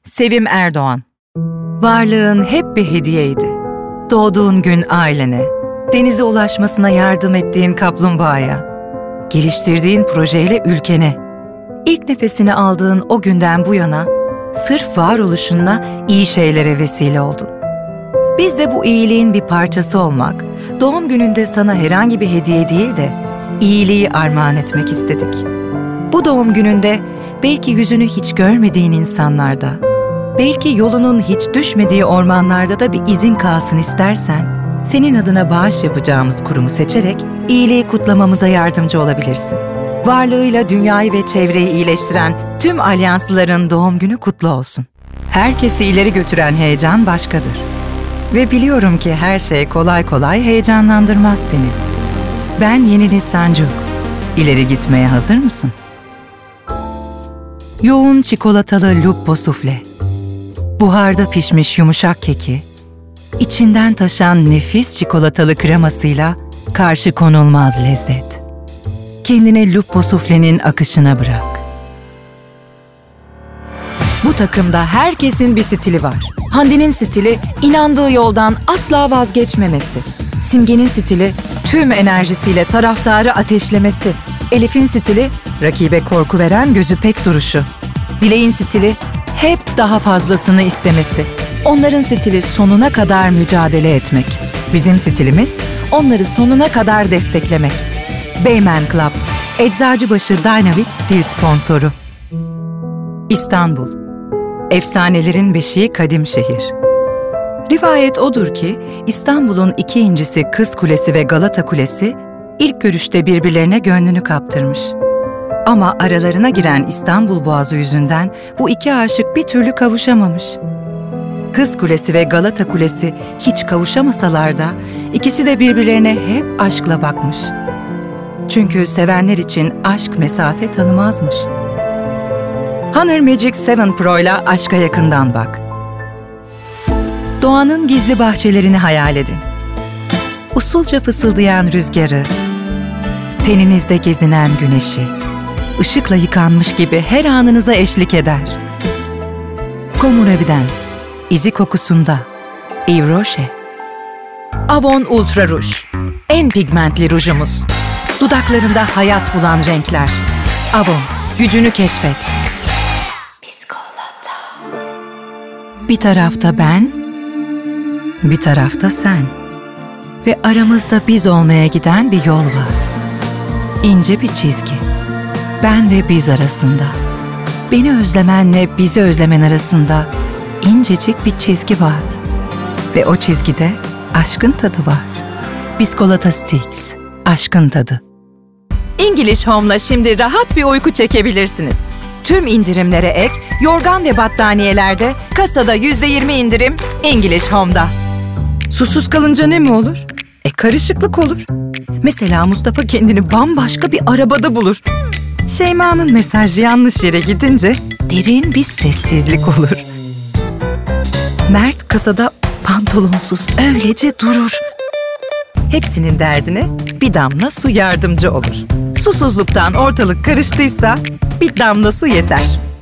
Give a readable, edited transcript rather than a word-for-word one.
Sevim Erdoğan. Varlığın hep bir hediyeydi. Doğduğun gün ailene, denize ulaşmasına yardım ettiğin kaplumbağaya, geliştirdiğin projeyle ülkene, ilk nefesini aldığın o günden bu yana sırf varoluşunla iyi şeylere vesile oldun. Biz de bu iyiliğin bir parçası olmak, doğum gününde sana herhangi bir hediye değil de iyiliği armağan etmek istedik. Bu doğum gününde belki yüzünü hiç görmediğin insanlarda, belki yolunun hiç düşmediği ormanlarda da bir izin kalsın istersen, senin adına bağış yapacağımız kurumu seçerek iyiliği kutlamamıza yardımcı olabilirsin. Varlığıyla dünyayı ve çevreyi iyileştiren tüm alyanslıların doğum günü kutlu olsun. Herkesi ileri götüren heyecan başkadır. Ve biliyorum ki her şey kolay kolay heyecanlandırmaz seni. Ben Yeni Sancuk. İleri gitmeye hazır mısın? Yoğun çikolatalı lupo sufle, buharda pişmiş yumuşak keki, içinden taşan nefis çikolatalı kremasıyla karşı konulmaz lezzet. Kendini lupo suflenin akışına bırak. Bu takımda herkesin bir stili var. Hande'nin stili inandığı yoldan asla vazgeçmemesi. Simge'nin stili tüm enerjisiyle taraftarı ateşlemesi. Elif'in stili rakibe korku veren gözü pek duruşu. Dilek'in stili hep daha fazlasını istemesi. Onların stili sonuna kadar mücadele etmek. Bizim stilimiz onları sonuna kadar desteklemek. Beymen Club, Eczacıbaşı Dynavit stil sponsoru. İstanbul, efsanelerin beşiği kadim şehir. Rivayet odur ki İstanbul'un iki incisi Kız Kulesi ve Galata Kulesi ilk görüşte birbirlerine gönlünü kaptırmış. Ama aralarına giren İstanbul Boğazı yüzünden bu iki aşık bir türlü kavuşamamış. Kız Kulesi ve Galata Kulesi hiç kavuşamasalar da ikisi de birbirlerine hep aşkla bakmış. Çünkü sevenler için aşk mesafe tanımazmış. Honor Magic 7 Pro ile aşka yakından bak. Doğanın gizli bahçelerini hayal edin. Usulca fısıldayan rüzgarı, teninizde gezinen güneşi, ışıkla yıkanmış gibi her anınıza eşlik eder. Comme Evidence, izi kokusunda, Yves Rocher. Avon Ultra Rouge, en pigmentli rujumuz. Dudaklarında hayat bulan renkler. Avon, gücünü keşfet. Bir tarafta ben, bir tarafta sen. Ve aramızda biz olmaya giden bir yol var. İnce bir çizgi. Ben ve biz arasında. Beni özlemenle bizi özlemen arasında incecik bir çizgi var. Ve o çizgide aşkın tadı var. Biskolata Sticks, aşkın tadı. English Home'la şimdi rahat bir uyku çekebilirsiniz. Tüm indirimlere ek, yorgan ve battaniyelerde kasada %20 indirim English Home'da. Susuz kalınca ne mi olur? Karışıklık olur. Mesela Mustafa kendini bambaşka bir arabada bulur. Şeyma'nın mesajı yanlış yere gidince derin bir sessizlik olur. Mert kasada pantolonsuz öylece durur. Hepsinin derdine bir damla su yardımcı olur. Susuzluktan ortalık karıştıysa bir damla su yeter.